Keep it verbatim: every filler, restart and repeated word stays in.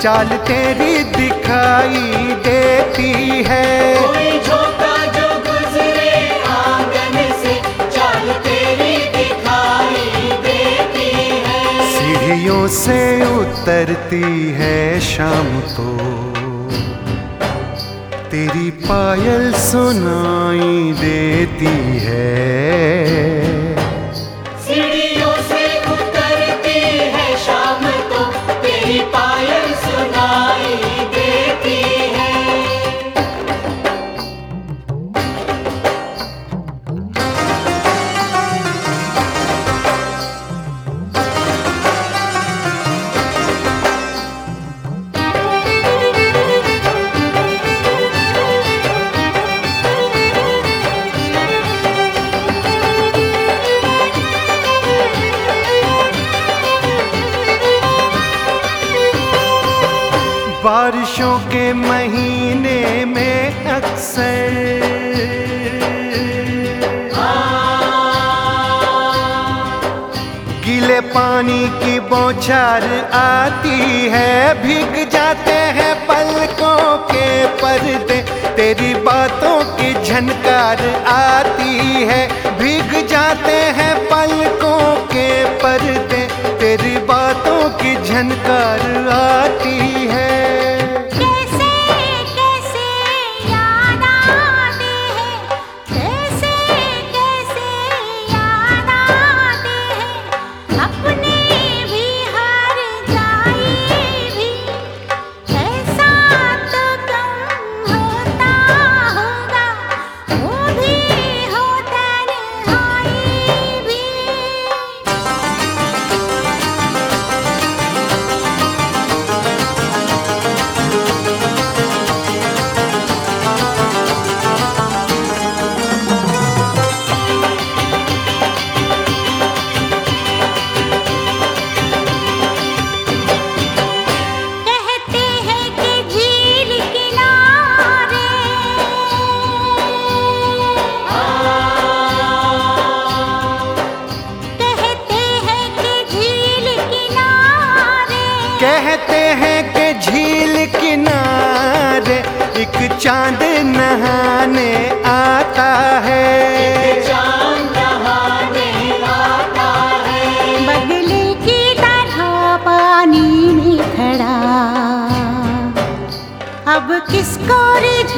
चाल तेरी दिखाई देती है। कोई झोंका जो गुजरे आंगन से, चाल तेरी दिखाई देती है। सीढ़ियों से उतरती है शाम तो तेरी पायल सुनाई देती है। सीढ़ियों से उतरती है शाम तो तेरी पायल सुनाई देती है। बारिशों के महीने में अक्सर गीले पानी की बौछार आती है। भीग जाते हैं पलकों के पर्दे, तेरी बातों की झनकार आती है। भीग जाते हैं पलकों के पर्दे, तेरी बातों की झनकार आती है। कहते हैं कि झील किनारे एक चांद नहाने आता है। एक चांद नहाने आता है। बगले की तरह पानी में खड़ा अब किसको रिझाने